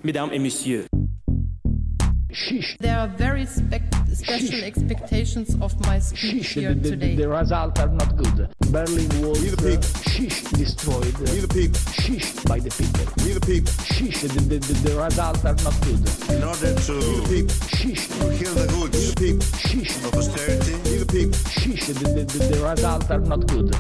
Mesdames et messieurs. There are very special expectations of my speech here today. The results are not good. Berlin was destroyed. By the people. The results are not good. In order to kill the goods of austerity. The results are not good.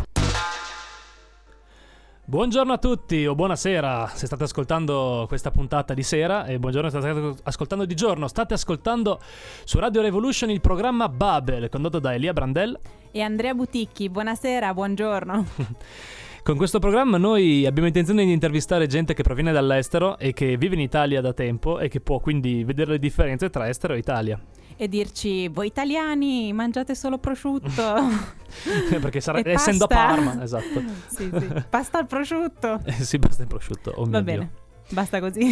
Buongiorno a tutti o buonasera se state ascoltando questa puntata di sera, e buongiorno se state ascoltando di giorno. State ascoltando su Radio Revolution il programma Babel, condotto da Elia Brandel e Andrea Buticchi. Buonasera, buongiorno. Con questo programma noi abbiamo intenzione di intervistare gente che proviene dall'estero e che vive in Italia da tempo e che può quindi vedere le differenze tra estero e Italia. E dirci: voi italiani mangiate solo prosciutto. Perché essendo a Parma, esatto. Sì, pasta al prosciutto. Sì, pasta al prosciutto. Oh, va bene, Dio. Basta così.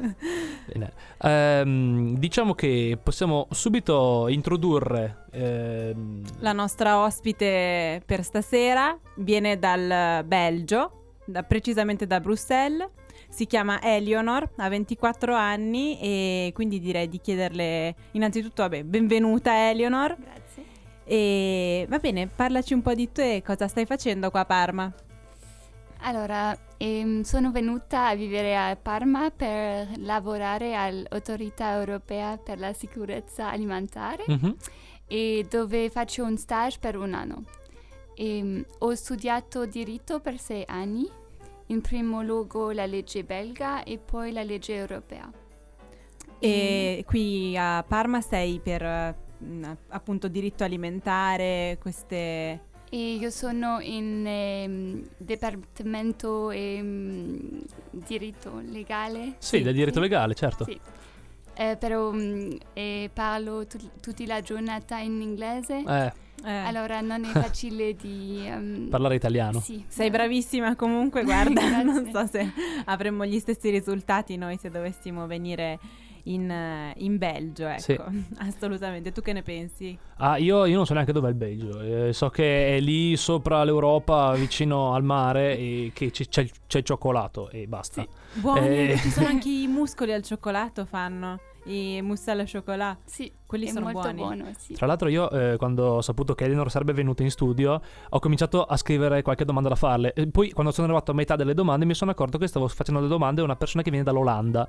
Bene. Diciamo che possiamo subito introdurre la nostra ospite per stasera. Viene dal Belgio, precisamente da Bruxelles. Si chiama Eleonor, ha 24 anni e quindi direi di chiederle innanzitutto, benvenuta Eleonor. Grazie. E va bene, parlaci un po' di te, cosa stai facendo qua a Parma? Allora, sono venuta a vivere a Parma per lavorare all'Autorità Europea per la Sicurezza Alimentare e dove faccio un stage per un anno. Ho studiato diritto per 6 anni. In primo luogo la legge belga e poi la legge europea. E qui a Parma sei per appunto diritto alimentare, queste... E io sono in dipartimento diritto legale. Sì, del diritto legale, certo. Sì. Però parlo tutta la giornata in inglese. Allora non è facile di parlare italiano. Sì. Sei bravissima comunque, guarda. Non so se Grazie. avremmo gli stessi risultati noi se dovessimo venire in Belgio, ecco. Sì. Assolutamente. Tu che ne pensi? Io non so neanche dov'è il Belgio. So che è lì sopra l'Europa, vicino al mare, e che c'è il cioccolato e basta. Sì. Buoni, ci sono anche i muscoli al cioccolato, fanno i mousse al chocolat. Sì, quelli sono molto buoni. Buono, sì. Tra l'altro io quando ho saputo che Eleanor sarebbe venuta in studio ho cominciato a scrivere qualche domanda da farle, e poi quando sono arrivato a metà delle domande mi sono accorto che stavo facendo le domande a una persona che viene dall'Olanda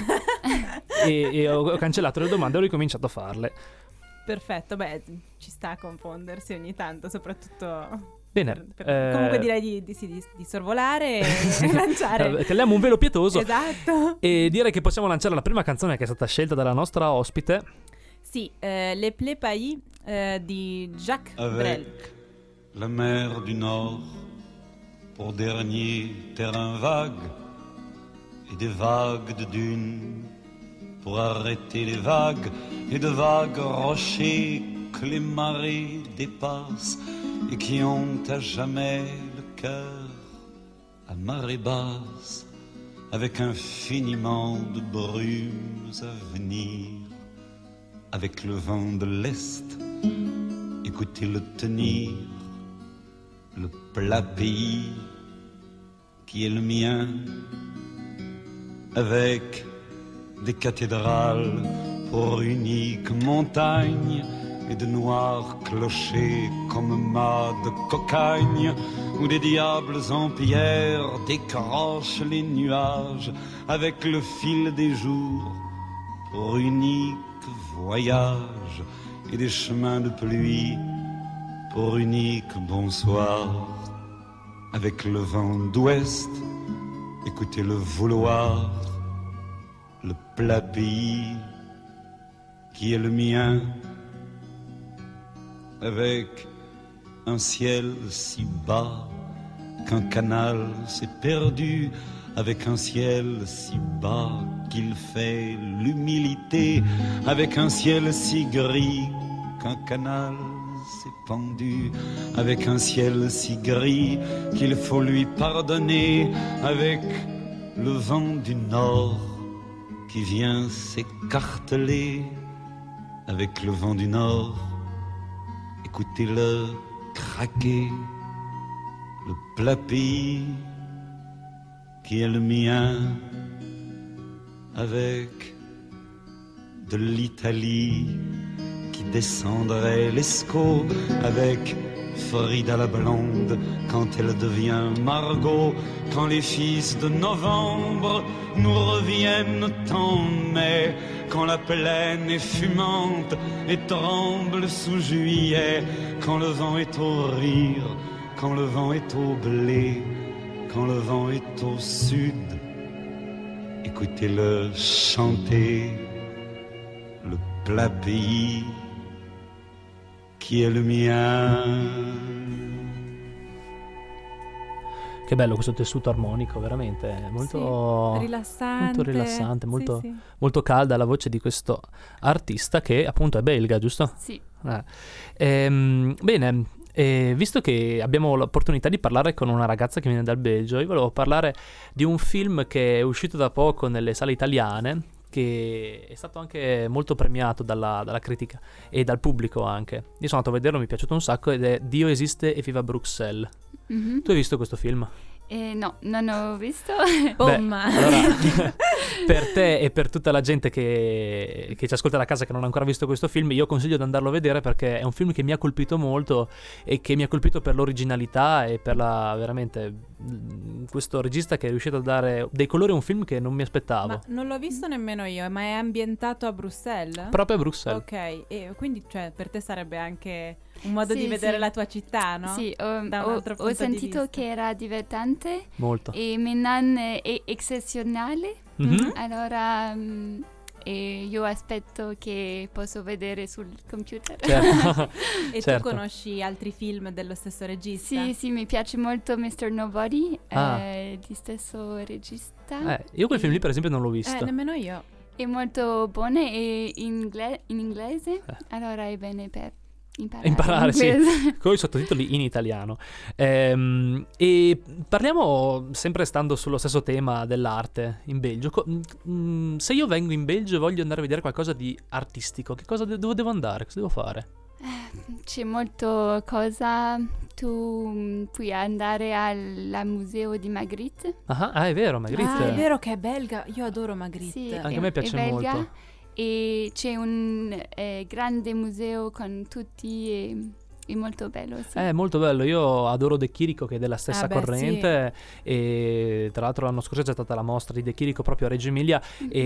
e ho cancellato le domande e ho ricominciato a farle. Perfetto, ci sta a confondersi ogni tanto, soprattutto... Bene, comunque direi di sorvolare e lanciare. Tagliamo un velo pietoso. Esatto. E direi che possiamo lanciare la prima canzone che è stata scelta dalla nostra ospite. Sì, Les Plaies Pays di Jacques Brel. La mer du Nord pour dernier terrain vague et des vagues de dunes pour arrêter les vagues et de vagues rochers que les marées dépassent et qui ont à jamais le cœur à marée basse, avec infiniment de brumes à venir, avec le vent de l'Est, écoutez-le tenir, le plat pays qui est le mien, avec des cathédrales pour unique montagne, et de noirs clochers comme mâts de cocagne, où des diables en pierre décrochent les nuages avec le fil des jours pour unique voyage, et des chemins de pluie pour unique bonsoir, avec le vent d'ouest, écoutez le vouloir, le plat pays qui est le mien, avec un ciel si bas qu'un canal s'est perdu, avec un ciel si bas qu'il fait l'humilité, avec un ciel si gris qu'un canal s'est pendu, avec un ciel si gris qu'il faut lui pardonner, avec le vent du nord qui vient s'écarteler, avec le vent du nord, écoutez-le craquer, le plat pays qui est le mien, avec de l'Italie qui descendrait l'Escaut, avec Frida la blonde quand elle devient Margot, quand les fils de novembre nous reviennent en mai, quand la plaine est fumante et tremble sous juillet, quand le vent est au rire, quand le vent est au blé, quand le vent est au sud, écoutez-le chanter, le plat pays qui è il mien. Che bello questo tessuto armonico, veramente molto sì, rilassante, molto, sì. molto calda la voce di questo artista che appunto è belga, giusto? Sì. Bene, visto che abbiamo l'opportunità di parlare con una ragazza che viene dal Belgio, io volevo parlare di un film che è uscito da poco nelle sale italiane, che è stato anche molto premiato dalla critica e dal pubblico anche. Io sono andato a vederlo, mi è piaciuto un sacco, ed è Dio esiste e viva Bruxelles. Mm-hmm. Tu hai visto questo film? No, non ho visto. Bomma. Allora, per te e per tutta la gente che ci ascolta da casa che non ha ancora visto questo film, io consiglio di andarlo a vedere perché è un film che mi ha colpito molto e che mi ha colpito per l'originalità e per veramente questo regista che è riuscito a dare dei colori a un film che non mi aspettavo. Ma non l'ho visto nemmeno io, ma è ambientato a Bruxelles? Proprio a Bruxelles. Ok, e quindi cioè, per te sarebbe anche un modo Sì, di vedere sì. la tua città, no? Sì, Da un altro ho punto di sentito vista. che era divertente Molto. e Menan è eccezionale. Mhm. Allora io aspetto che posso vedere sul computer. Certo. E Certo. tu conosci altri film dello stesso regista? Sì, sì, mi piace molto Mr. Nobody, Ah. di stesso regista. Io quel film lì per esempio non l'ho visto. Nemmeno io. È molto buono e in inglese, allora è bene per Imparare, sì, inglese. con i sottotitoli in italiano. E parliamo sempre stando sullo stesso tema dell'arte in Belgio. Se io vengo in Belgio e voglio andare a vedere qualcosa di artistico, che cosa dove devo andare? Cosa devo fare? C'è molto cosa. Tu puoi andare al museo di Magritte. Ah, è vero, Magritte. Ah, è vero che è belga. Io adoro Magritte. Sì, Anche a me piace è belga. molto. E c'è un grande museo con tutti, è molto bello, sì. È molto bello, io adoro De Chirico che è della stessa corrente e tra l'altro l'anno scorso c'è stata la mostra di De Chirico proprio a Reggio Emilia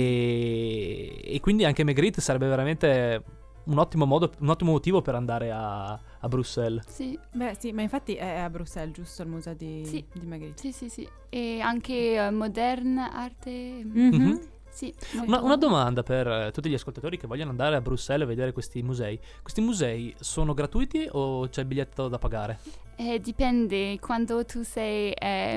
e quindi anche Magritte sarebbe veramente un ottimo motivo per andare a Bruxelles. Sì. Beh sì, ma infatti è a Bruxelles, giusto, il museo di Magritte? Sì. E anche moderna arte. Mm-hmm. Sì, Una domanda per tutti gli ascoltatori che vogliono andare a Bruxelles a vedere questi musei. Questi musei sono gratuiti o c'è il biglietto da pagare? Dipende, quando tu sei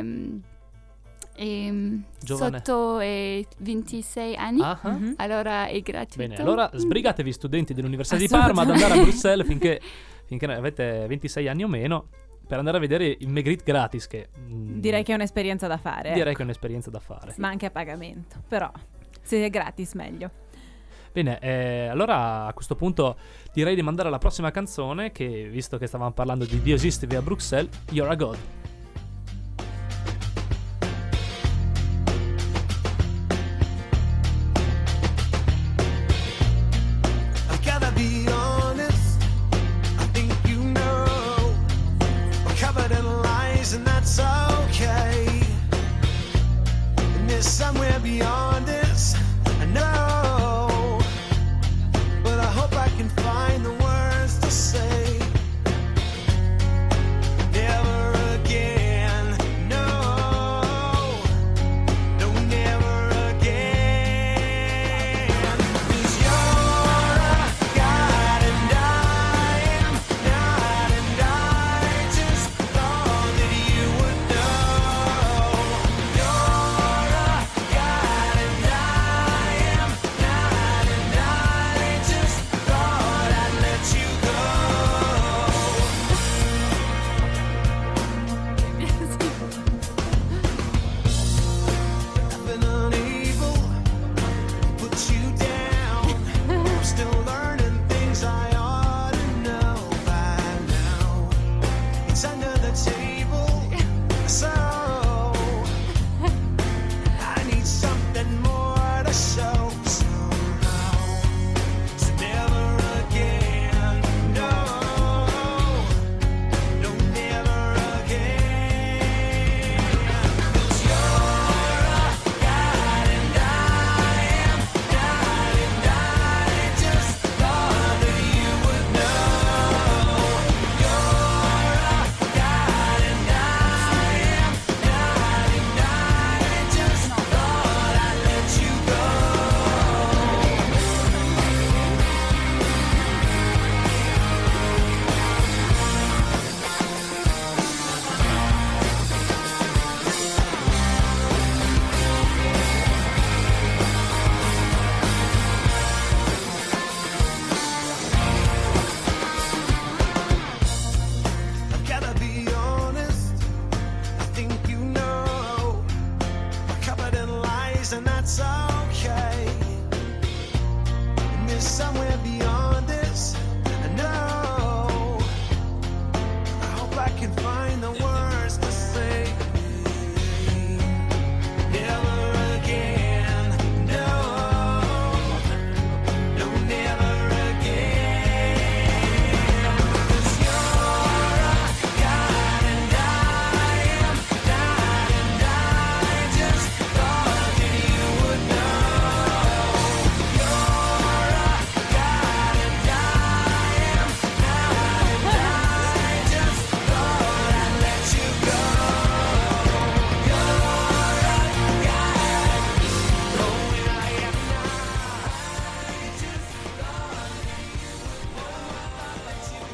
Giovane. sotto 26 anni, Mm-hmm. allora è gratuito. Bene, allora sbrigatevi studenti dell'Università di Parma ad andare a Bruxelles finché avete 26 anni o meno per andare a vedere il Magritte gratis che Direi che è un'esperienza da fare. direi che è un'esperienza da fare. Ma anche a pagamento, però se è gratis meglio. Bene, allora a questo punto direi di mandare alla prossima canzone che, visto che stavamo parlando di Dio esiste via Bruxelles, You're a God. I've gotta be honest, I think you know we're covered in lies and that's okay. And there's somewhere beyond this, I know, but I hope I can find the words to say. Never again.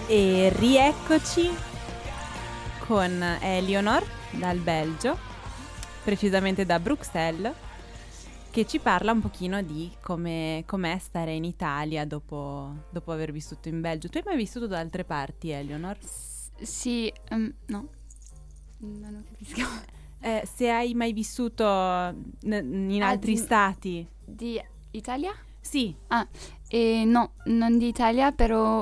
E rieccoci con Eleonor dal Belgio, precisamente da Bruxelles, che ci parla un pochino di com'è stare in Italia dopo aver vissuto in Belgio. Tu hai mai vissuto da altre parti, Eleonor? Sì, no, non capisco. Se hai mai vissuto in altri stati. Di Italia? Sì. No, non di Italia, però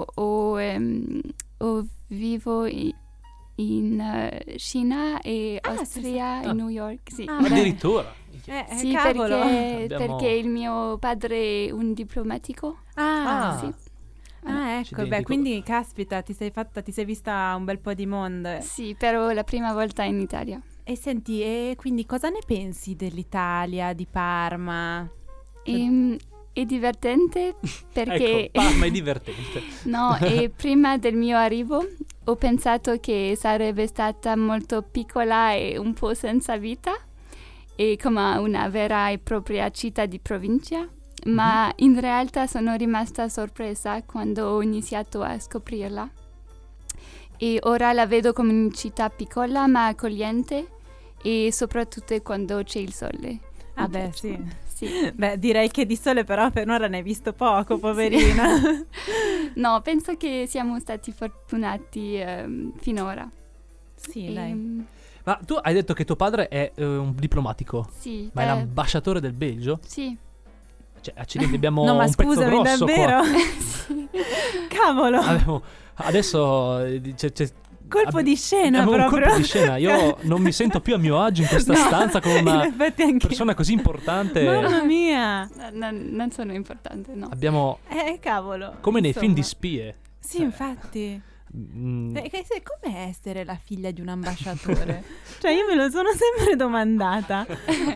vivo in Cina e Austria e New York, sì. Addirittura. Sì, cavolo. perché il mio padre è un diplomatico. Sì. Ecco, Accidenti. quindi caspita, ti sei vista un bel po' di mondo. Sì, però la prima volta in Italia. E senti, e quindi cosa ne pensi dell'Italia, di Parma? È divertente perché... Ecco, Parma è divertente. No, e prima del mio arrivo ho pensato che sarebbe stata molto piccola e un po' senza vita, e come una vera e propria città di provincia, ma in realtà sono rimasta sorpresa quando ho iniziato a scoprirla. E ora la vedo come una città piccola ma accogliente, e soprattutto quando c'è il sole. Beh, sì. Sì. Beh, direi che di sole però per ora ne hai visto poco, poverina. No, penso che siamo stati fortunati finora. Sì, dai. Ma tu hai detto che tuo padre è un diplomatico. Sì. Ma è l'ambasciatore del Belgio? Sì. Cioè, accidenti, abbiamo No, ma un pezzo scusami, grosso davvero? qua. Sì. Cavolo. Adesso c'è Colpo di scena abbiamo proprio. un colpo di scena. Io non mi sento più a mio agio in questa stanza con una in effetti anche persona così importante. Mamma mia. Non sono importante, no. Abbiamo Cavolo. come nei Insomma. film di spie. Sì, infatti. Com'è essere la figlia di un ambasciatore? Cioè, io me lo sono sempre domandata.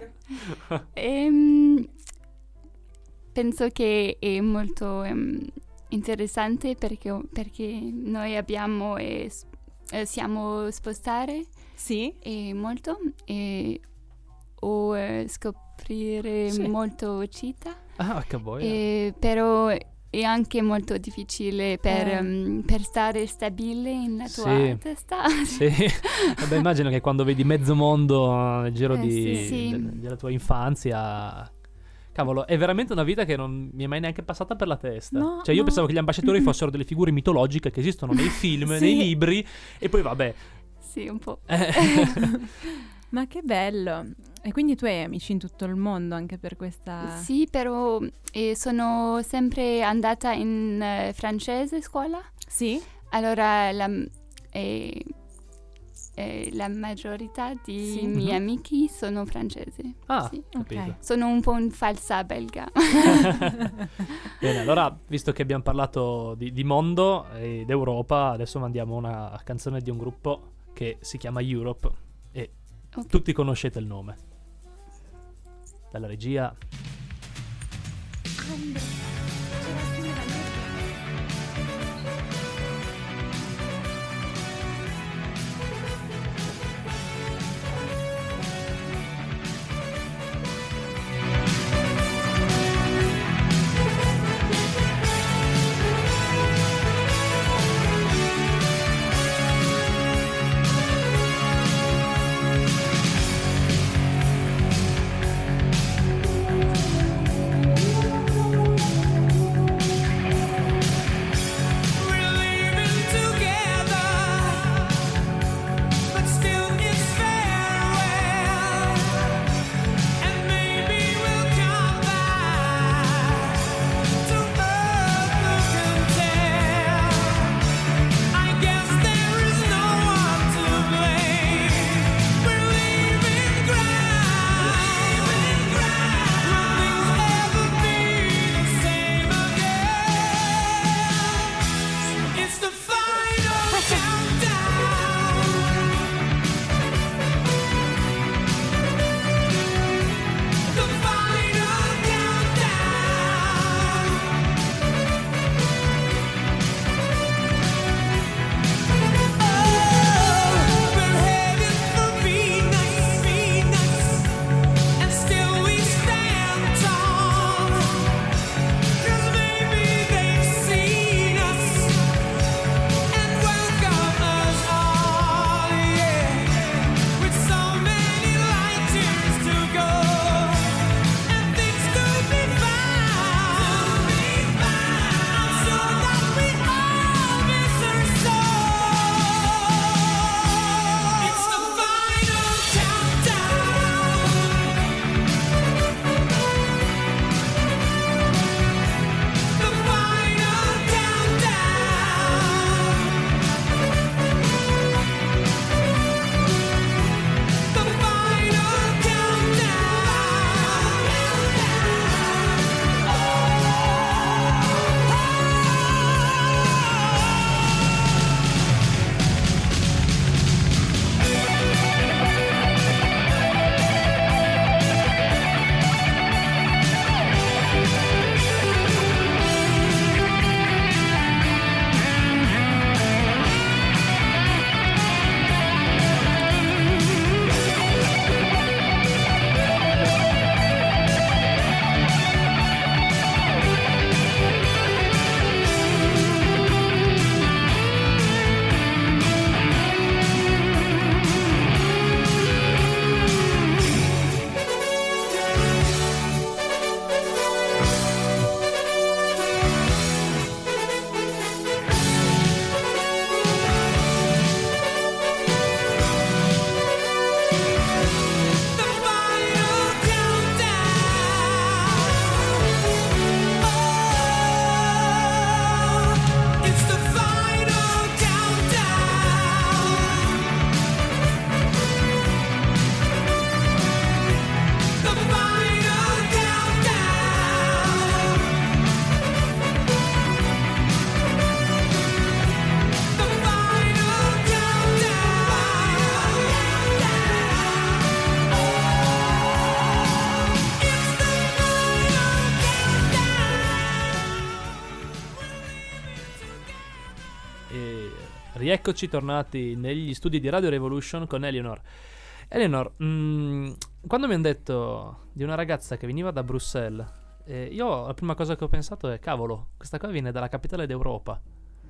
Penso che è molto interessante perché noi abbiamo siamo spostare Sì? molto o scoprire molto città. Che boia. Però è anche molto difficile per stare stabile nella tua testa. Sì. Vabbè, immagino che quando vedi mezzo mondo nel giro della tua infanzia. Cavolo, è veramente una vita che non mi è mai neanche passata per la testa. No, cioè, io no. pensavo che gli ambasciatori fossero delle figure mitologiche che esistono nei film, Sì. nei libri, e poi vabbè. Sì, un po'. Ma che bello. E quindi tu hai amici in tutto il mondo anche per questa... Sì, però sono sempre andata in francese scuola. Sì? Allora la maggiorità di miei amici sono francesi. Sì. Capito. Ok. Sono un po' un falsa belga. Bene, allora, visto che abbiamo parlato di mondo ed Europa, adesso mandiamo una canzone di un gruppo che si chiama Europe e tutti conoscete il nome. Dalla regia. Rieccoci tornati negli studi di Radio Revolution con Eleanor. Eleanor, quando mi hanno detto di una ragazza che veniva da Bruxelles, io la prima cosa che ho pensato è, cavolo, questa qua viene dalla capitale d'Europa.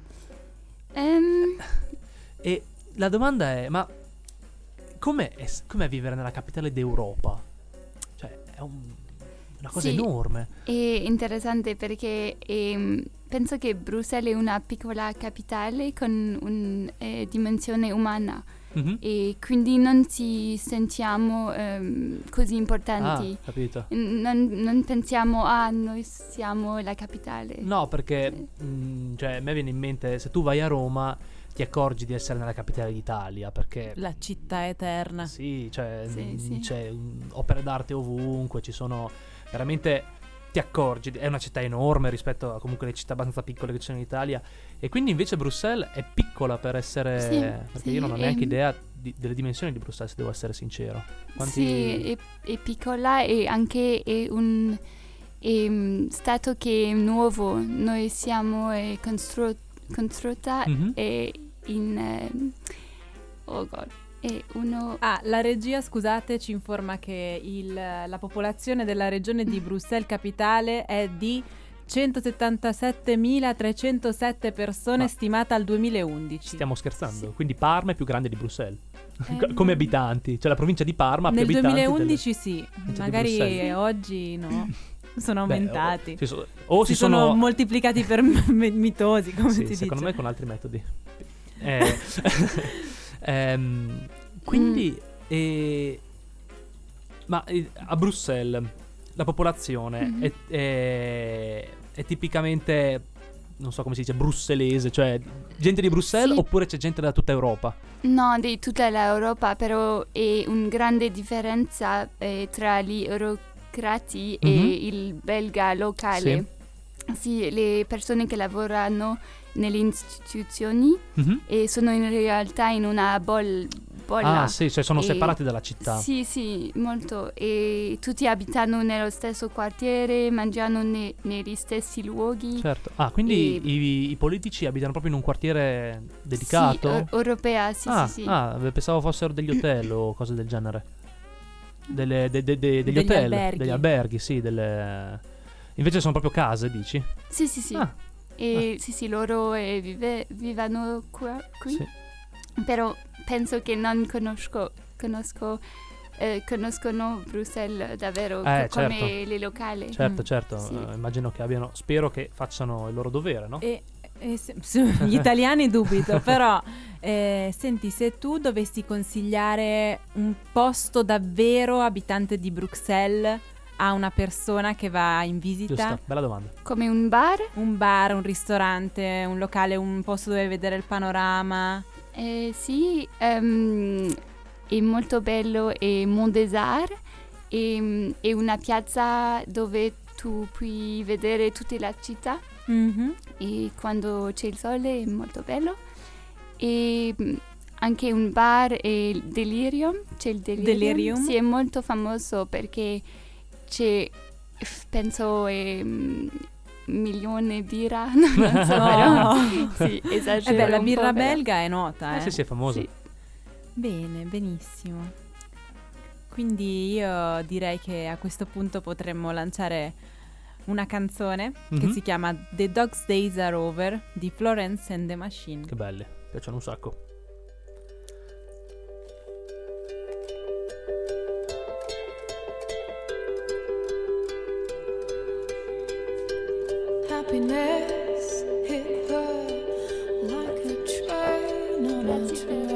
E la domanda è, ma com'è vivere nella capitale d'Europa? Cioè, è una cosa enorme. È interessante perché penso che Bruxelles è una piccola capitale con una dimensione umana. Mm-hmm. E quindi non ci sentiamo così importanti. Capito. Non pensiamo noi siamo la capitale. No, perché cioè, a me viene in mente, se tu vai a Roma ti accorgi di essere nella capitale d'Italia, perché La città eterna. sì, cioè Sì. c'è opere d'arte ovunque, ci sono veramente, ti accorgi, è una città enorme rispetto a comunque le città abbastanza piccole che ci sono in Italia, e quindi invece Bruxelles è piccola per essere, perché io non ho neanche idea delle dimensioni di Bruxelles, se devo essere sincero. Sì, è piccola e anche è un stato che è nuovo. Noi siamo costruita in oh god, è uno. La regia, scusate, ci informa che la popolazione della regione di Bruxelles capitale è di 177.307 persone, stimata al 2011. Stiamo scherzando? Quindi Parma è più grande di Bruxelles come abitanti, cioè la provincia di Parma ha più nel abitanti 2011 sì, magari Bruxelles. Oggi no. Sono aumentati. Si sono moltiplicati per mitosi, come si dice. Secondo me con altri metodi. Quindi ma a Bruxelles la popolazione è tipicamente, non so come si dice, brusselese, cioè gente di Bruxelles, oppure c'è gente da tutta Europa? No, di tutta l'Europa, però è una grande differenza tra gli eurocrati e il belga locale. Sì, le persone che lavorano nelle istituzioni e sono in realtà in una bolla. Sì, cioè sono separati dalla città. Sì, molto. E tutti abitano nello stesso quartiere, mangiano negli stessi luoghi. Certo. Quindi i politici abitano proprio in un quartiere dedicato? Sì, europea, sì. Pensavo fossero degli hotel o cose del genere. Degli hotel, alberghi. degli alberghi, sì. Invece sono proprio case, dici? Sì. Sì, loro vivono qui. Sì. Però penso che non conoscono Bruxelles davvero come le locali. Certo. Sì. Immagino che spero che facciano il loro dovere, no? Gli italiani dubito, però senti, se tu dovessi consigliare un posto davvero abitante di Bruxelles a una persona che va in visita. Giusto, bella domanda. Come un bar? Un bar, un ristorante, un locale, un posto dove vedere il panorama. Sì, è molto bello, è Mont des Arts, è una piazza dove tu puoi vedere tutta la città e quando c'è il sole è molto bello. E anche un bar è Delirium, c'è il Delirium. Sì, è molto famoso perché c'è, penso, milione birra, non so, però sì, esagero. La birra belga è nota, Sì, è famosa. Sì. Bene, benissimo. Quindi io direi che a questo punto potremmo lanciare una canzone che si chiama The Dog's Days Are Over di Florence and the Machine. Che belle, piacciono un sacco. Happiness hit her like a train on a track.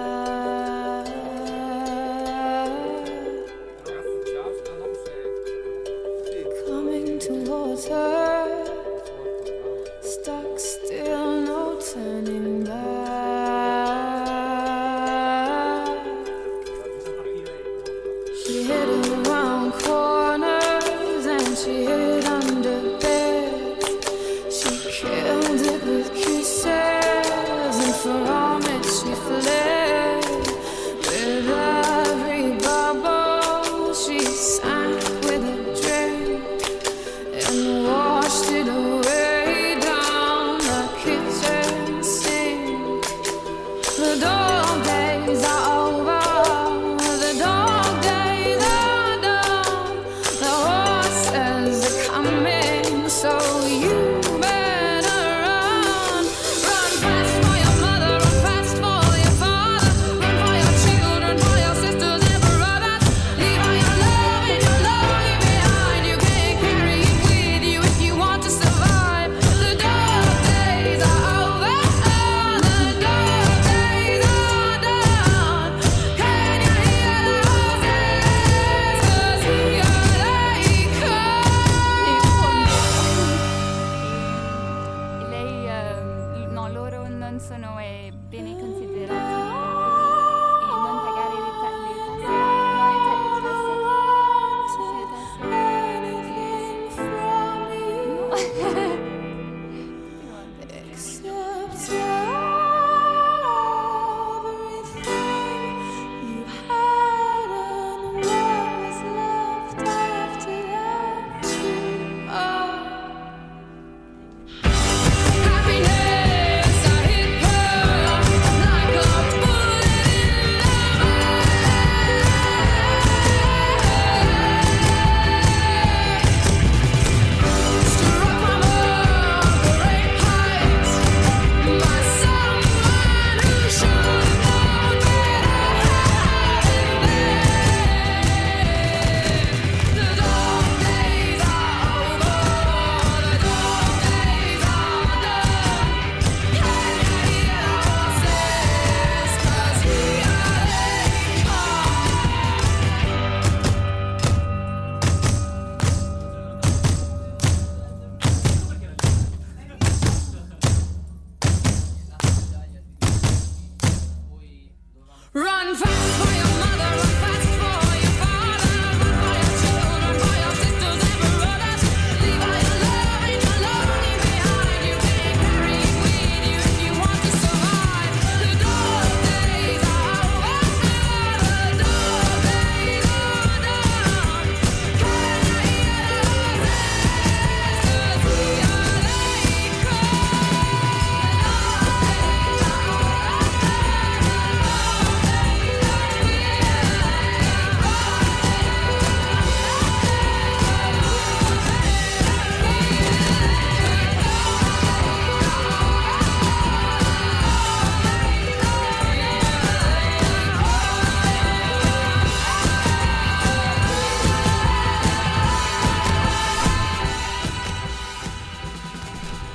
Coming towards her, stuck still, no turning back. She hid around corners and she hid under beds. She killed it with kisses, and from it she fled. With every bubble she sank with a drink in the water.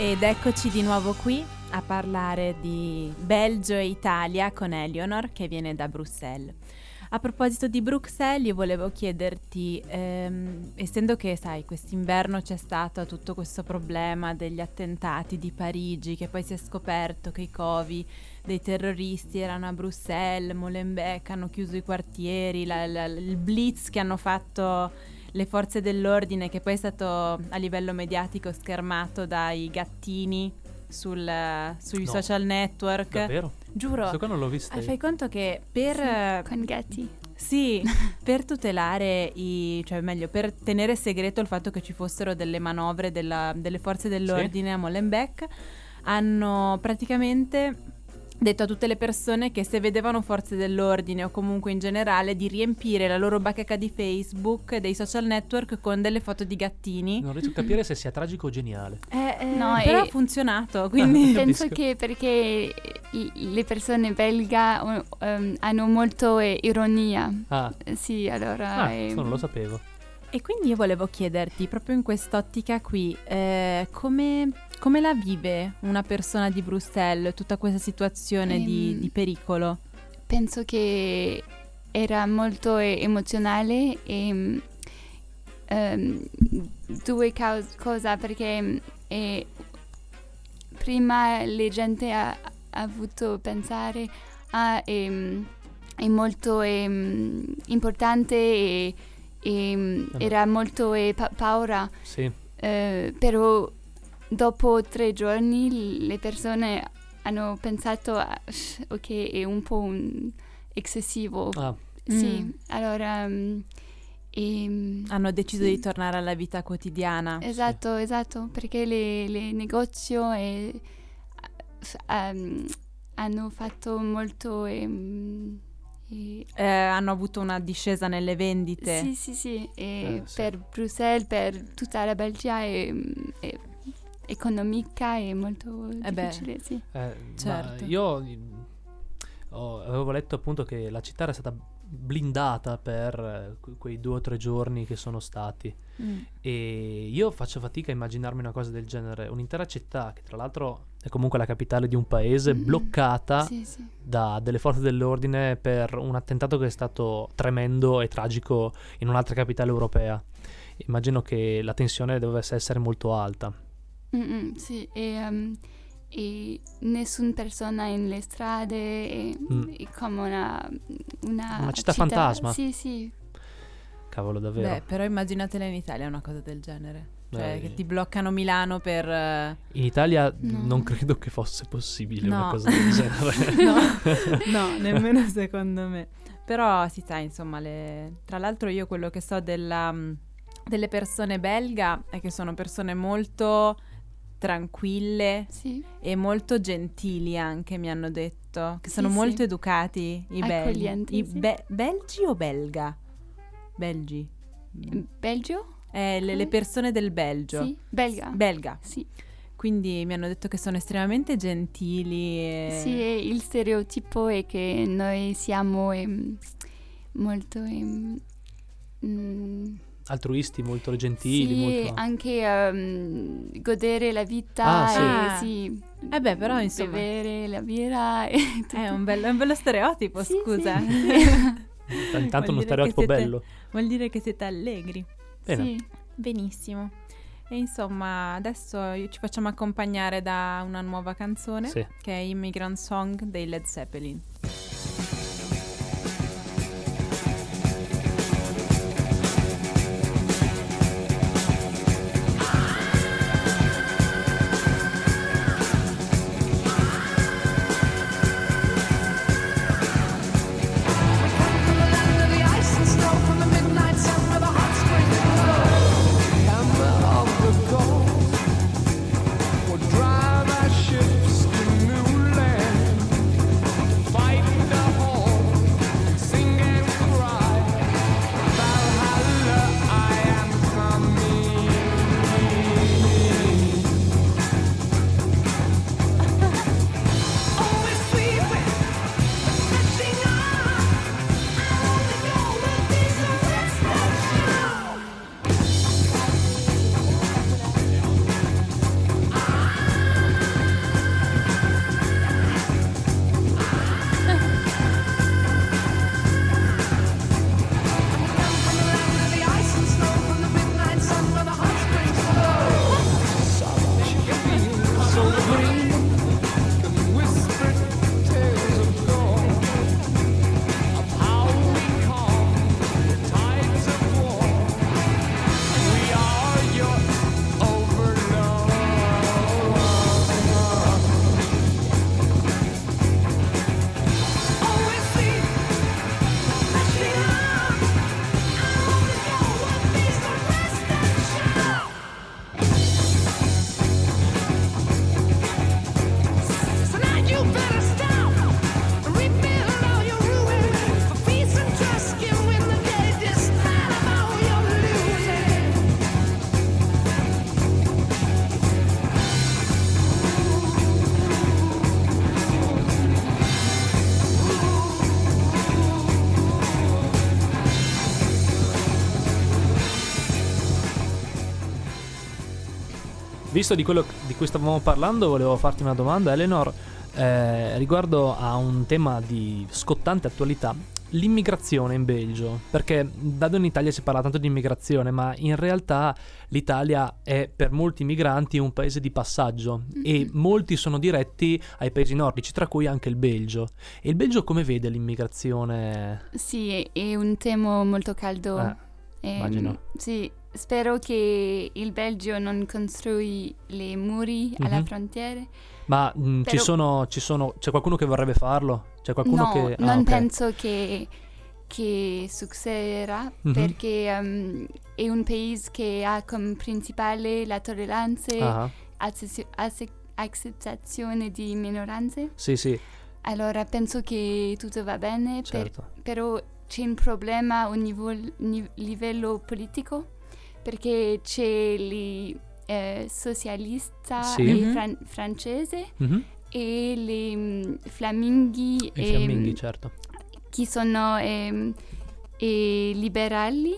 Ed eccoci di nuovo qui a parlare di Belgio e Italia con Eleonor, che viene da Bruxelles. A proposito di Bruxelles, io volevo chiederti, essendo che, sai, quest'inverno c'è stato tutto questo problema degli attentati di Parigi, che poi si è scoperto che i covi dei terroristi erano a Bruxelles, Molenbeek, hanno chiuso i quartieri, il blitz che hanno fatto le forze dell'ordine, che poi è stato a livello mediatico schermato dai gattini sui social network. Davvero? Giuro. Questo qua non l'ho visto. Fai conto che per... Con gatti. Sì, per tutelare cioè meglio, per tenere segreto il fatto che ci fossero delle manovre delle forze dell'ordine a Molenbeek, hanno praticamente detto a tutte le persone che se vedevano forze dell'ordine o comunque in generale di riempire la loro bacheca di Facebook e dei social network con delle foto di gattini. Non riesco a capire se sia tragico o geniale. No, però ha funzionato, quindi penso che perché le persone belga hanno molto ironia. Sì, allora non lo sapevo. E quindi io volevo chiederti, proprio in quest'ottica qui, come la vive una persona di Bruxelles, tutta questa situazione di pericolo? Penso che era molto emozionale e due cose, perché prima la gente ha avuto pensare è molto importante e era molto paura, sì. Però dopo 3 giorni le persone hanno pensato ok, è un po' eccessivo. Sì, allora hanno deciso di tornare alla vita quotidiana. Esatto, perché le negozi hanno fatto molto hanno avuto una discesa nelle vendite. Sì. Per Bruxelles, per tutta la Belgia è economica è molto difficile, sì. Certo. Io avevo letto appunto che la città era stata blindata per quei 2 o 3 giorni che sono stati, e io faccio fatica a immaginarmi una cosa del genere, un'intera città che tra l'altro è comunque la capitale di un paese, bloccata da delle forze dell'ordine per un attentato che è stato tremendo e tragico in un'altra capitale europea. Immagino che la tensione dovesse essere molto alta. Sì, e nessuna persona in le strade, è come una città fantasma. Sì. Cavolo, davvero. Beh, però immaginatela in Italia una cosa del genere. Cioè che ti bloccano Milano per... In Italia non credo che fosse possibile una cosa del genere. No, nemmeno secondo me. Però si sa, insomma, tra l'altro io quello che so delle persone belga è che sono persone molto tranquille e molto gentili, anche mi hanno detto, che sono molto educati i belgi. Belgi o belga? Belgi. Belgio? Le persone del Belgio. Sì, belga. Sì. Quindi mi hanno detto che sono estremamente gentili. Sì, e il stereotipo è che noi siamo molto altruisti, molto gentili. Sì, molto... anche godere la vita. Sì. Però insomma bere la birra. È un bello stereotipo, scusa. Sì. Intanto uno stereotipo bello. Vuol dire che siete allegri. Bene. Sì. Benissimo. E insomma adesso ci facciamo accompagnare da una nuova canzone che è Immigrant Song dei Led Zeppelin. Drive our ships to new land. Visto di quello di cui stavamo parlando, volevo farti una domanda, Eleanor, riguardo a un tema di scottante attualità, l'immigrazione in Belgio, perché da noi in Italia si parla tanto di immigrazione, ma in realtà l'Italia è per molti migranti un paese di passaggio e molti sono diretti ai paesi nordici, tra cui anche il Belgio. E il Belgio come vede l'immigrazione? Sì, è un tema molto caldo. Immagino. Sì, spero che il Belgio non costruisca le muri alla frontiera. Ma c'è qualcuno che vorrebbe farlo? C'è qualcuno no, che... non ok. penso che succederà perché è un paese che ha come principale la tolleranza e accettazione di minoranze. Sì. Allora penso che tutto va bene, Certo. però c'è un problema a un livello politico perché c'è il socialista e francese e le flaminghi, I fiamminghi, certo. che sono liberali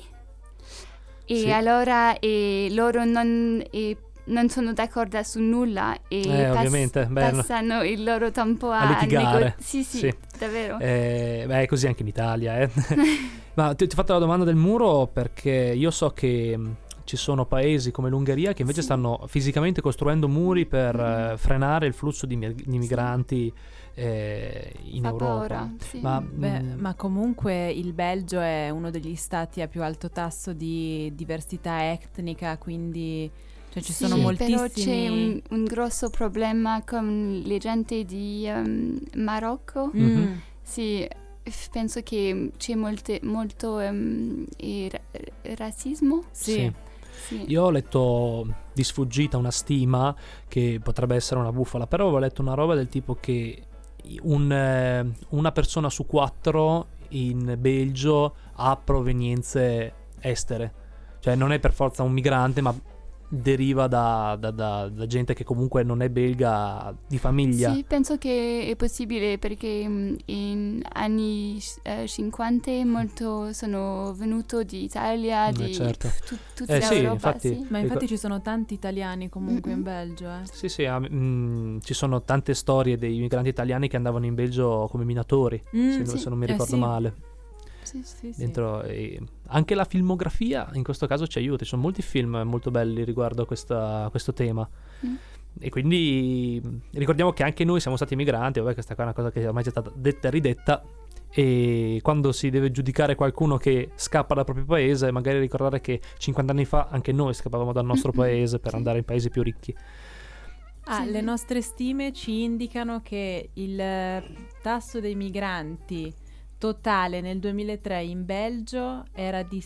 e Sì. allora loro non sono d'accordo su nulla e ovviamente, passano il loro tempo a litigare. Sì, davvero. È così anche in Italia. Ma ti ho fatto la domanda del muro perché io so che ci sono paesi come l'Ungheria che invece stanno fisicamente costruendo muri per frenare il flusso di migranti in Fa Europa. paura, sì. Ma comunque il Belgio è uno degli stati a più alto tasso di diversità etnica, quindi cioè, ci sono moltissimi... Però c'è un grosso problema con le gente di Marocco. Sì, penso che c'è molto razzismo. Sì. Io ho letto di sfuggita una stima che potrebbe essere una bufala, però avevo letto una roba del tipo che una persona su 4 in Belgio ha provenienze estere, cioè non è per forza un migrante, ma deriva da gente che comunque non è belga di famiglia. Sì, penso che è possibile perché in anni 50 molto sono venuto di Italia, di certo. tutta l'Europa. Infatti, Ma infatti ci sono tanti italiani comunque in Belgio. Sì, ci sono tante storie dei migranti italiani che andavano in Belgio come minatori, se non mi ricordo male. Sì. Dentro, anche la filmografia in questo caso ci aiuta, ci sono molti film molto belli riguardo a questo tema e quindi ricordiamo che anche noi siamo stati migranti. Questa qua è una cosa che ormai è stata detta e ridetta, e quando si deve giudicare qualcuno che scappa dal proprio paese magari ricordare che 50 anni fa anche noi scappavamo dal nostro paese per andare in paesi più ricchi. Le nostre stime ci indicano che il tasso dei migranti totale nel 2003 in Belgio era di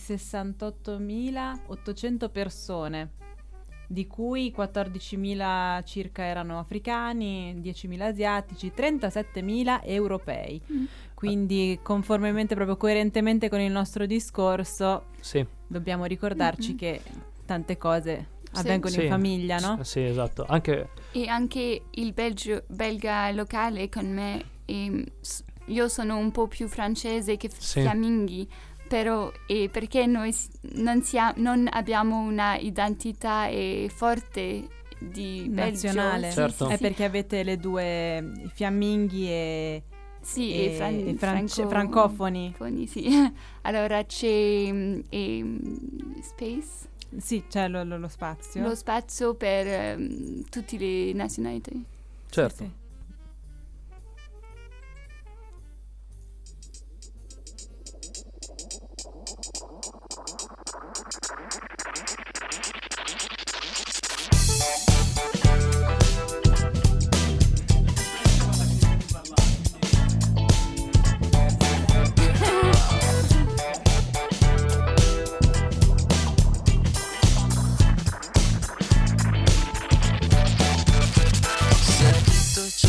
68.800 persone, di cui 14.000 circa erano africani, 10.000 asiatici, 37.000 europei. Quindi conformemente, proprio coerentemente con il nostro discorso, dobbiamo ricordarci che tante cose avvengono in famiglia, no? Sì, esatto. E anche il belga locale con me io sono un po' più francese che fiamminghi, però perché noi non abbiamo una identità forte di nazionale. Belgio. Certo. È perché avete le due, i fiamminghi e francofoni. Sì. Allora c'è space. Sì, c'è lo spazio. Lo spazio per tutte le nazionalità. Certo. Sì. Se tutto ciò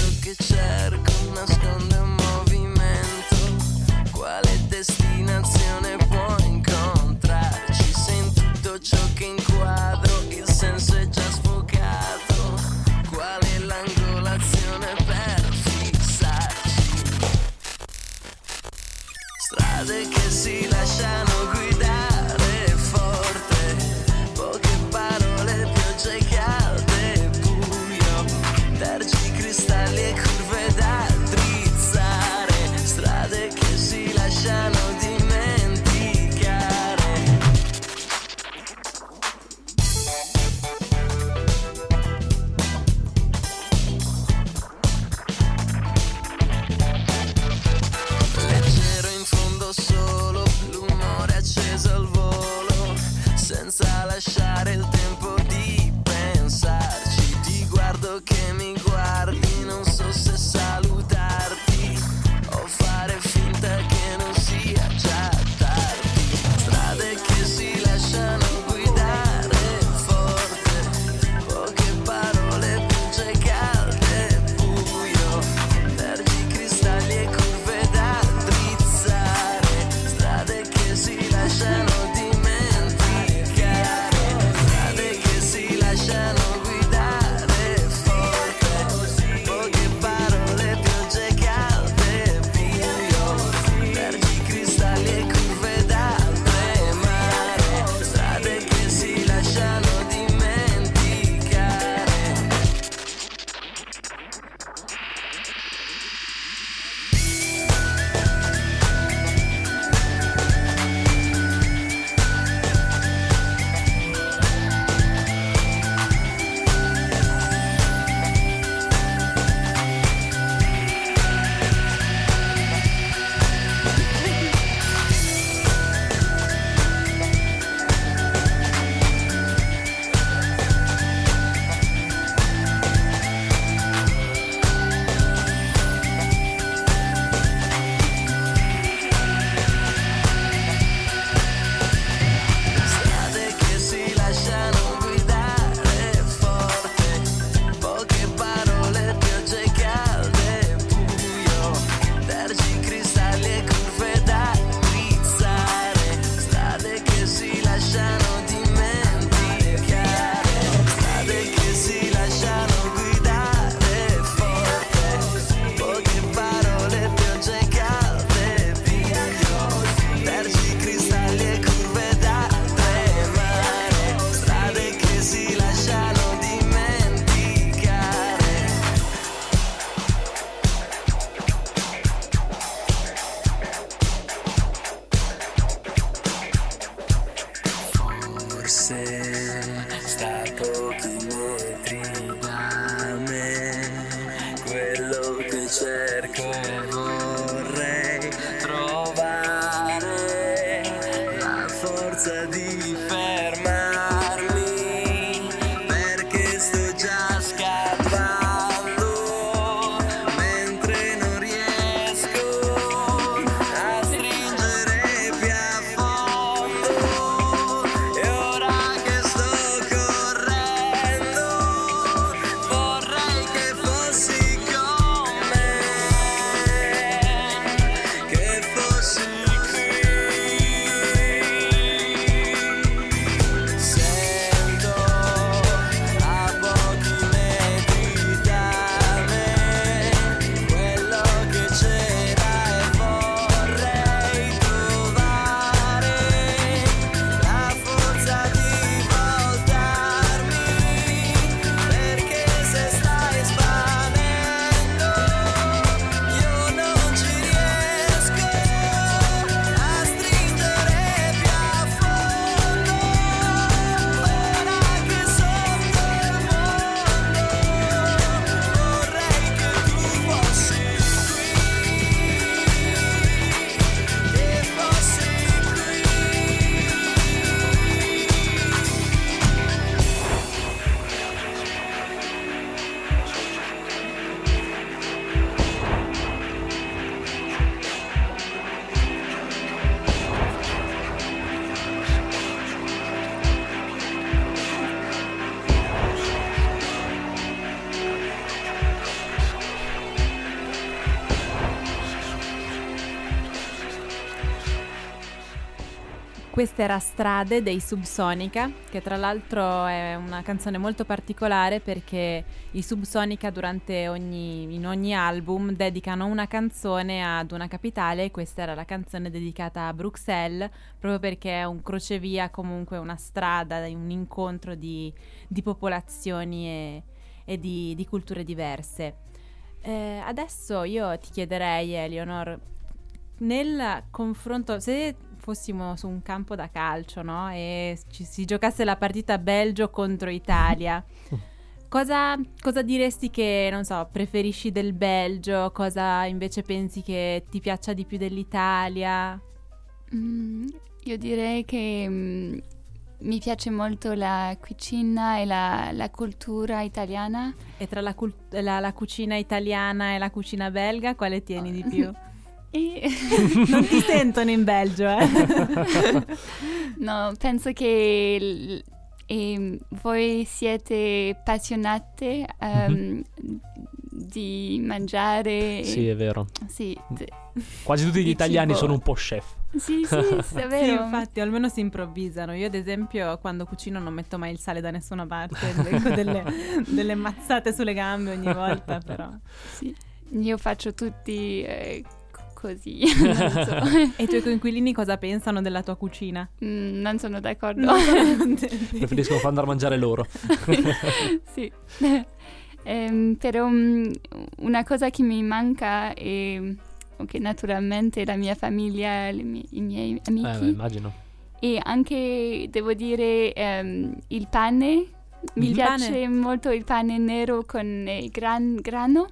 Questa era Strade dei Subsonica, che tra l'altro è una canzone molto particolare perché i Subsonica in ogni album dedicano una canzone ad una capitale, e questa era la canzone dedicata a Bruxelles, proprio perché è un crocevia, comunque una strada, un incontro di popolazioni e di culture diverse. Adesso io ti chiederei, Eleonor, nel confronto, se fossimo su un campo da calcio, no? E si giocasse la partita Belgio contro Italia, cosa diresti che, non so, preferisci del Belgio? Cosa invece pensi che ti piaccia di più dell'Italia? Io direi che mi piace molto la cucina e la cultura italiana. E tra la cucina italiana e la cucina belga, quale tieni di più? Non ti sentono in Belgio, No, penso che voi siete appassionate di mangiare. Sì, è vero. Sì, quasi tutti gli italiani sono un po' chef. Sì, è vero. Sì, infatti, almeno si improvvisano. Io ad esempio quando cucino non metto mai il sale da nessuna parte, ecco delle mazzate sulle gambe ogni volta, però. Sì, io faccio tutti così, non so. E i tuoi coinquilini cosa pensano della tua cucina? Non sono d'accordo. Preferiscono far andare a mangiare loro. Sì. Però una cosa che mi manca è naturalmente la mia famiglia, i miei amici. Immagino. E anche, devo dire, il pane. Mi piace molto il pane nero con grano.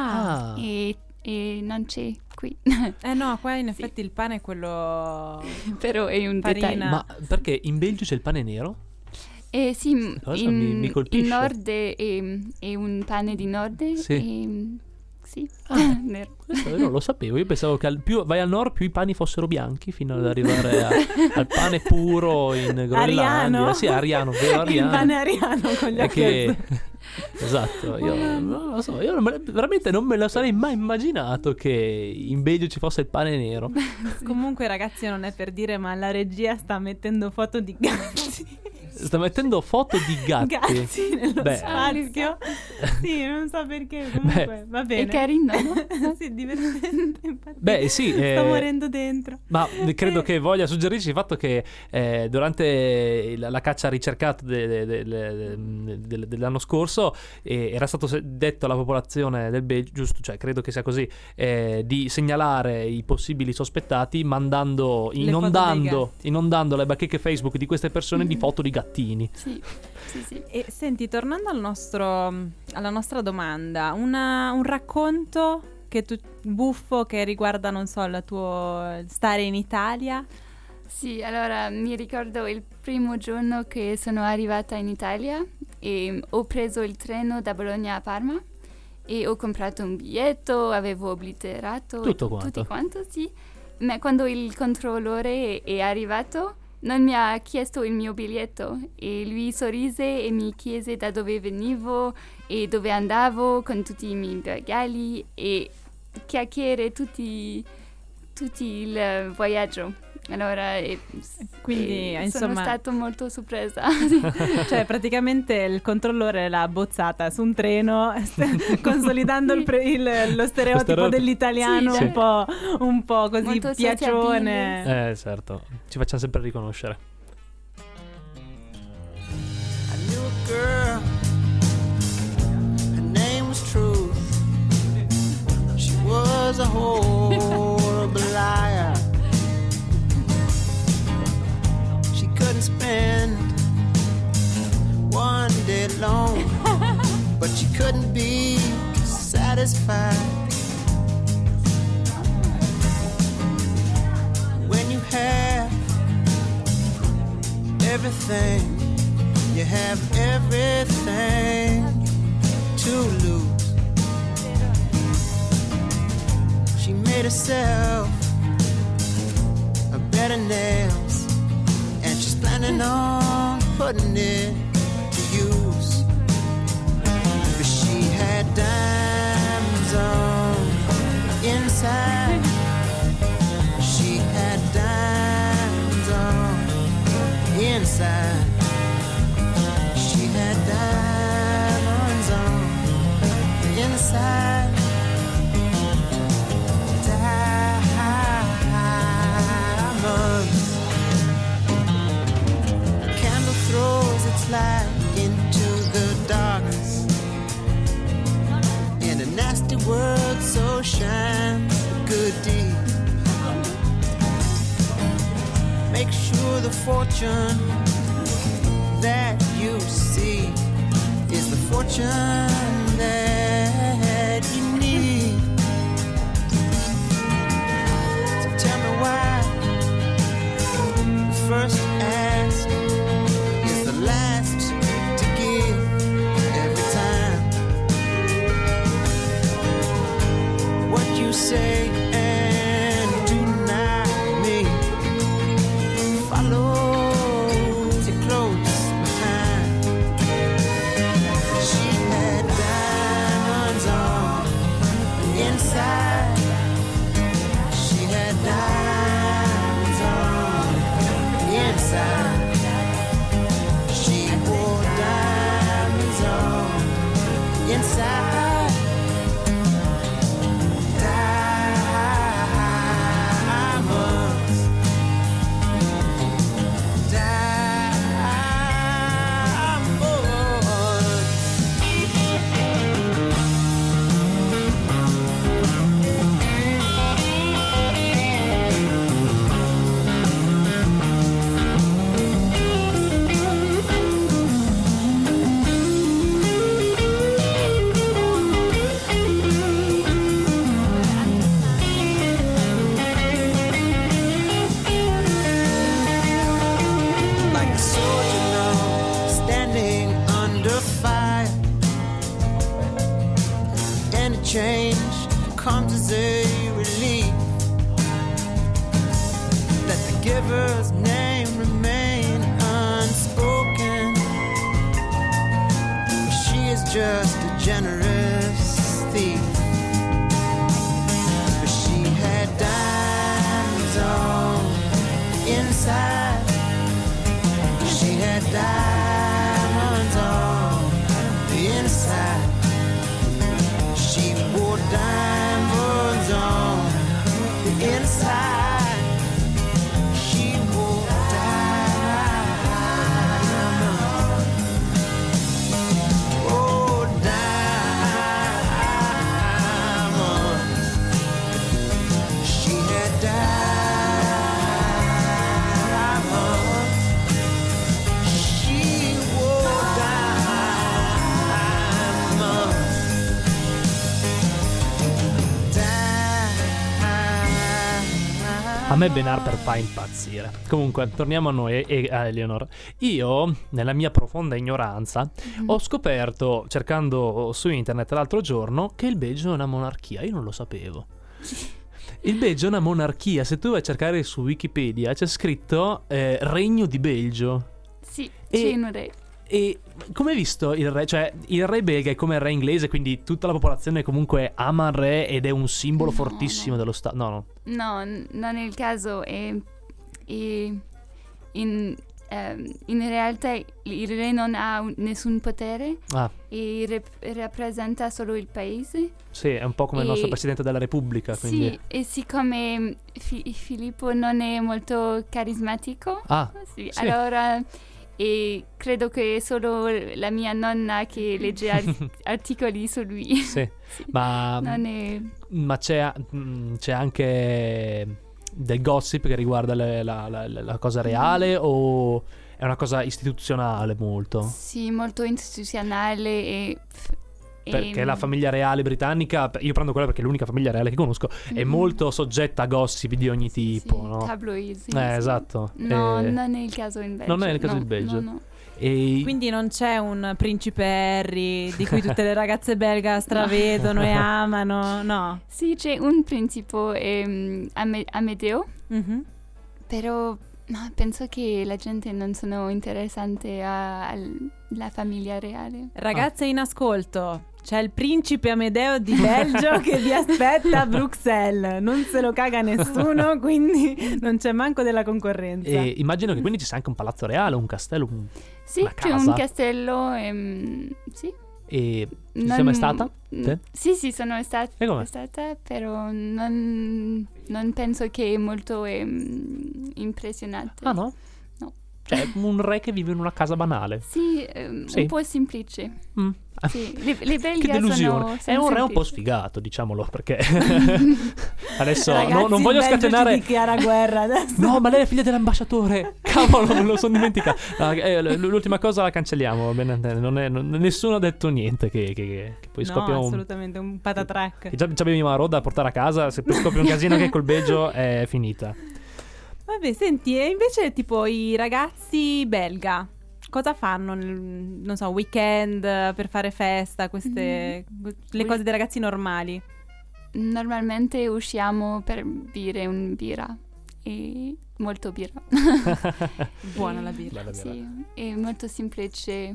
E non c'è qui. No, qua in effetti il pane è quello. Però è un dettaglio. Ma perché in Belgio c'è il pane nero? Sì, mi colpisce. In nord è un pane di nord. Sì. Sì, nero. Questo non lo sapevo. Io pensavo che più vai al nord più i pani fossero bianchi, fino ad arrivare al pane puro in Groenlandia. Ariano. Sì, ariano, vero, ariano. Il pane ariano con gli occhi. Esatto, io non lo so, veramente non me lo sarei mai immaginato che in Belgio ci fosse il pane nero. Comunque ragazzi, non è per dire, ma la regia sta mettendo foto di gatti. Sta mettendo foto di gatti. Gatti nello spazio. Sì, non so perché, comunque va bene. È carino, no? Sì, divertente. Infatti. Beh, sì. Sto morendo dentro. Ma credo che voglia suggerirci il fatto che durante la caccia ricercata dell'anno scorso era stato detto alla popolazione del Belgio, giusto? Cioè, credo che sia così, di segnalare i possibili sospettati inondando le bacheche Facebook di queste persone di foto di gattini. Sì. E senti, tornando alla nostra domanda, un racconto buffo che riguarda, non so, il tuo stare in Italia? Sì, allora mi ricordo il primo giorno che sono arrivata in Italia e ho preso il treno da Bologna a Parma e ho comprato un biglietto, avevo obliterato tutti quanto, sì. Ma quando il controllore è arrivato non mi ha chiesto il mio biglietto e lui sorrise e mi chiese da dove venivo e dove andavo con tutti i miei bagagli e chiacchiere tutti il viaggio. Allora, quindi sono stato molto sorpresa. Cioè, praticamente il controllore l'ha abbozzata su un treno, consolidando lo stereotipo dell'italiano, sì, un po' così molto piacione. Certo, ci facciamo sempre riconoscere. I knew a girl, her name was Truth. She was a horrible liar. She couldn't spend one day alone, but she couldn't be satisfied. When you have everything, you have everything to lose. She made herself a bed of nails, and she's planning on putting it to use. But she had diamonds on inside. She had diamonds on inside. Diamonds. Candle throws its light into the darkness. In a nasty world, so shines a good deed. Make sure the fortune that you see is the fortune that you need. So tell me why the first to ask is the last to give every time. What you say and do not mean follows you close behind. She had diamonds on the inside. She had diamonds on the inside. She wore diamonds on the inside. Like a soldier now, standing under fire. Any change comes as a relief. Let the giver's name remain unspoken. She is just a generous thief. But she had diamonds on the inside. She had diamonds on the inside. She wore diamonds on the inside. She wore diamonds. Oh, diamonds. She had diamonds. She wore diamonds. A me Ben Harper fa impazzire. Comunque, torniamo a noi e a Eleanor. Io, nella mia profonda ignoranza, ho scoperto, cercando su internet l'altro giorno, che il Belgio è una monarchia. Io non lo sapevo. Il Belgio è una monarchia. Se tu vai a cercare su Wikipedia, c'è scritto Regno di Belgio. Sì, E- c'è un re. E come hai visto il re? Cioè, il re belga è come il re inglese, quindi tutta la popolazione comunque ama il re ed è un simbolo fortissimo dello Stato. No. No, non è il caso. In realtà il re non ha nessun potere e rappresenta solo il paese. Sì, è un po' come il nostro Presidente della Repubblica. Quindi. Sì, e siccome Filippo non è molto carismatico, sì. Allora... E credo che è solo la mia nonna che legge articoli su lui. Sì, ma, non è... ma c'è anche del gossip che riguarda la cosa reale o è una cosa istituzionale molto? Sì, molto istituzionale perché la famiglia reale britannica, io prendo quella perché è l'unica famiglia reale che conosco, è molto soggetta a gossip di ogni tipo, sì, no? Tabloid, sì. Esatto. No, non è il caso in Belgio. Non è il caso in Belgio. No. Quindi non c'è un principe Harry di cui tutte le ragazze belga stravedono e amano, no? Sì, c'è un principe Amedeo, però penso che la gente non sono interessante alla famiglia reale. Ragazze in ascolto, c'è il principe Amedeo di Belgio che vi aspetta a Bruxelles, non se lo caga nessuno, quindi non c'è manco della concorrenza. E immagino che quindi ci sia anche un palazzo reale, un castello, sì, una c'è casa. un castello, sì. E ci sei mai stata? Te? Sì, sono E com'è? stata, però non penso che è molto impressionante. Ah no? No. Cioè un re che vive in una casa banale. Sì, Sì. un po' semplice. Sì, le Belghe Che delusione. sono È un re un po' semplici. sfigato, diciamolo, perché adesso Ragazzi, non voglio il Belgio scatenare. ci dichiara guerra adesso. No, ma lei è figlia dell'ambasciatore. Cavolo, me lo sono dimenticato. No, l'ultima cosa la cancelliamo. Nessuno ha detto niente. Che poi No, scoppia un. assolutamente, un patatrack. Che già avevi una roda da portare a casa. Se poi scoppia un casino che col Belgio è finita. Vabbè, senti, e invece tipo i ragazzi belga cosa fanno non so, weekend per fare festa, le cose dei ragazzi normali? Normalmente usciamo per bere un birra. E molto birra. Buona la birra. Bella, bella. Sì, è molto semplice.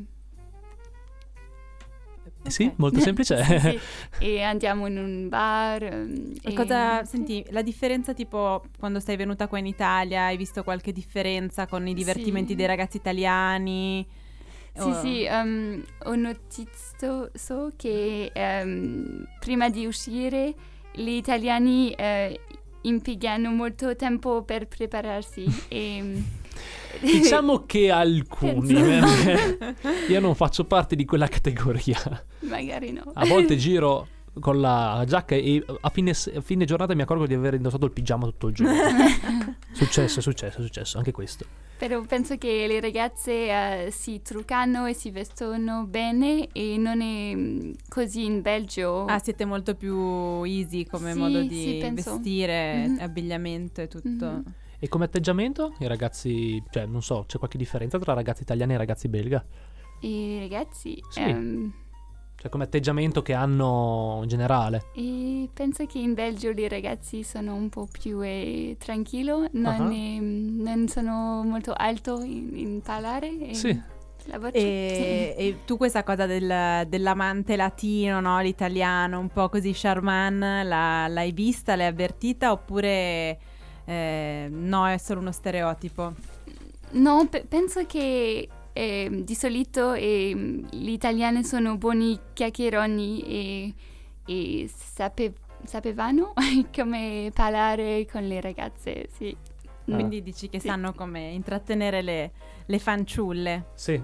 Sì, Ok. molto semplice. Sì, sì. E andiamo in un bar. E cosa, senti, la differenza tipo quando sei venuta qua in Italia, hai visto qualche differenza con i divertimenti Sì. dei ragazzi italiani? Sì, ho notato che prima di uscire gli italiani impiegano molto tempo per prepararsi. Diciamo che alcuni. Io non faccio parte di quella categoria. Magari no. A volte giro con la giacca e a fine giornata mi accorgo di aver indossato il pigiama tutto il giorno. È successo anche questo. Però penso che le ragazze si truccano e si vestono bene e non è così in Belgio. Ah, siete molto più easy come Sì, modo sì, di penso. vestire, Mhm. abbigliamento e tutto. Mhm. E come atteggiamento? I ragazzi, cioè non so, c'è qualche differenza tra ragazzi italiani e ragazzi belga? I ragazzi. Sì. Cioè come atteggiamento che hanno in generale? E penso che in Belgio i ragazzi sono un po' più tranquillo, non sono molto alto in parlare. Sì. La voce. E tu questa cosa dell'amante latino, no? L'italiano, un po' così charmant, l'hai vista, l'hai avvertita oppure no, è solo uno stereotipo? No, penso che di solito gli italiani sono buoni chiacchieroni e sapevano come parlare con le ragazze, sì. Quindi dici che sanno come intrattenere le fanciulle. Sì.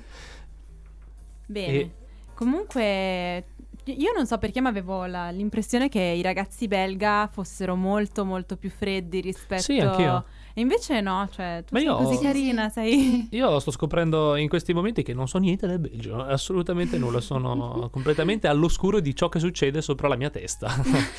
Bene. E- Comunque io non so perché, ma avevo l'impressione che i ragazzi belga fossero molto molto più freddi rispetto. Sì, anch'io. E invece no, cioè tu Ma sei io- così Sì, carina, sei. Io sto scoprendo in questi momenti che non so niente del Belgio, assolutamente nulla, sono completamente all'oscuro di ciò che succede sopra la mia testa.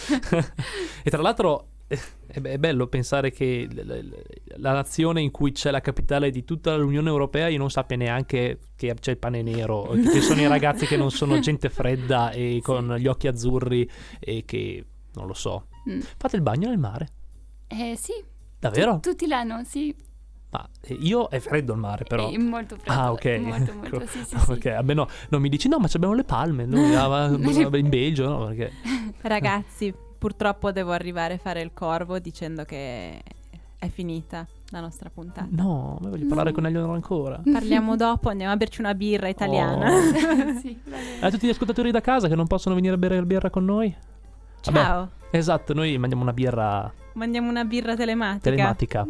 E tra l'altro è bello pensare che la nazione in cui c'è la capitale di tutta l'Unione Europea io non sappia neanche che c'è il pane nero, che ci sono i ragazzi che non sono gente fredda e con gli occhi azzurri e che, non lo so. Fate il bagno nel mare? Sì. Davvero? Tutti l'hanno, sì. Ma io è freddo il mare però. È molto freddo. Ah, ok. Molto, sì, sì, Ok, sì. almeno non mi dici no, ma abbiamo le palme noi in Belgio, no? Perché Ragazzi, purtroppo devo arrivare a fare il corvo dicendo che è finita la nostra puntata. no, ma voglio parlare con Eleonora ancora. Parliamo dopo, andiamo a berci una birra italiana. Oh. Sì, va bene. A tutti gli ascoltatori da casa che non possono venire a bere la birra con noi. Ciao. Esatto, noi mandiamo una birra Mandiamo una birra telematica. telematica.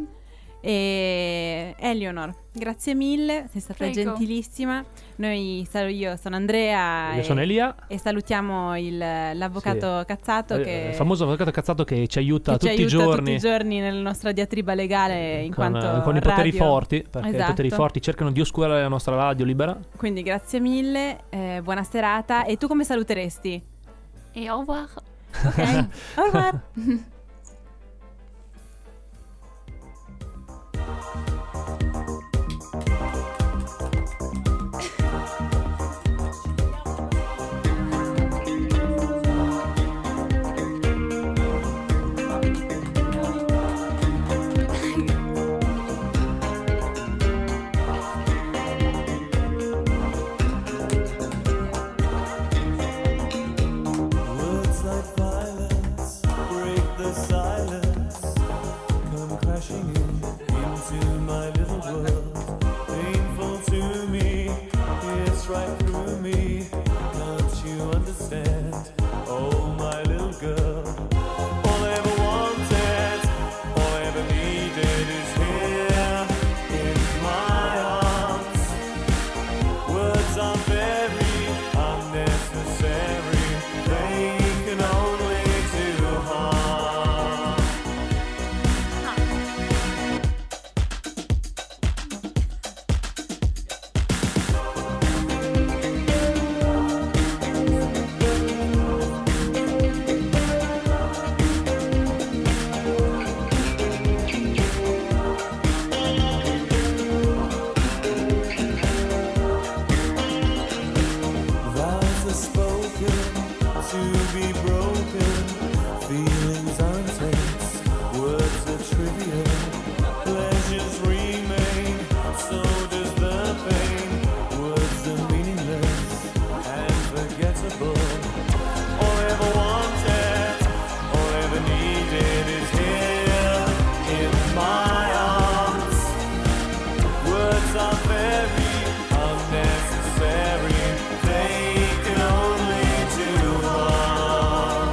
E Eleonor, grazie mille, sei stata Prego. gentilissima. Io sono Andrea Io sono Elia, e salutiamo l'avvocato Cazzato il famoso avvocato cazzato che ci aiuta che ci tutti i aiuta giorni tutti i giorni nella nostra diatriba legale in quanto con i poteri radio. forti, perché i Esatto. poteri forti cercano di oscurare la nostra radio libera. Quindi grazie mille, buona serata. E tu come saluteresti? E au revoir. Ok, au revoir. Words like violence break the spoken to be broken. Feelings are intense, words are trivial. Pleasures remain, so does the pain. Words are meaningless and forgettable. All I ever wanted, all I ever needed is here in my arms. Words are very unnecessary, they can only do harm.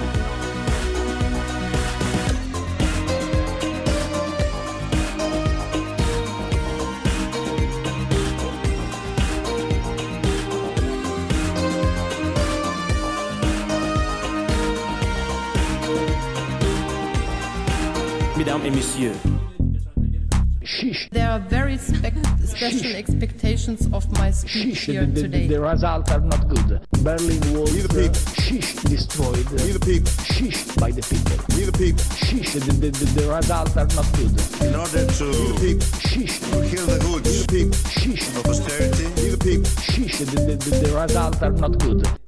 Mesdames et messieurs, There are very special expectations of my speech here today. The results are not good. Berlin was We the people. destroyed. We the people. By the people. We the people. The results are not good. In order to kill the roots of austerity. We the people. The results are not good.